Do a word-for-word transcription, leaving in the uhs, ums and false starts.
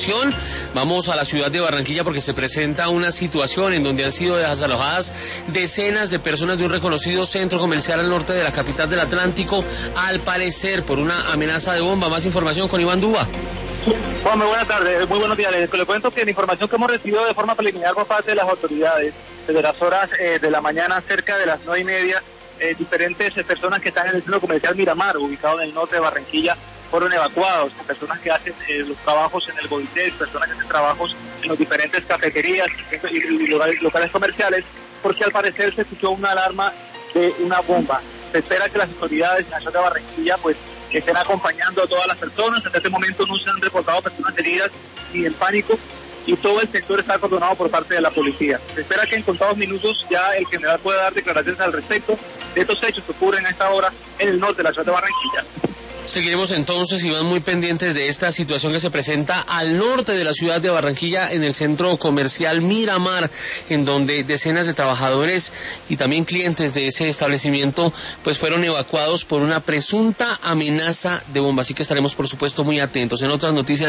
información. Vamos a la ciudad de Barranquilla porque se presenta una situación en donde han sido desalojadas decenas de personas de un reconocido centro comercial al norte de la capital del Atlántico, al parecer por una amenaza de bomba. Más información con Iván Duba. Bueno, muy buenas tardes, muy buenos días. Les le cuento que la información que hemos recibido de forma preliminar por parte de las autoridades, desde las horas eh, de la mañana, cerca de las nueve y media, eh, diferentes eh, personas que están en el centro comercial Miramar, ubicado en el norte de Barranquilla, fueron evacuados, personas que hacen eh, los trabajos en el Boitel, personas que hacen trabajos en las diferentes cafeterías y, y locales, locales comerciales, porque al parecer se escuchó una alarma de una bomba. Se espera que las autoridades en la ciudad de Barranquilla pues que estén acompañando a todas las personas. Hasta este momento no se han reportado personas heridas ni en pánico y todo el sector está acordonado por parte de la policía. Se espera que en contados minutos ya el general pueda dar declaraciones al respecto de estos hechos que ocurren a esta hora en el norte de la ciudad de Barranquilla. Seguiremos entonces, Iván, muy pendientes de esta situación que se presenta al norte de la ciudad de Barranquilla, en el centro comercial Miramar, en donde decenas de trabajadores y también clientes de ese establecimiento pues fueron evacuados por una presunta amenaza de bomba. Así que estaremos, por supuesto, muy atentos. En otras noticias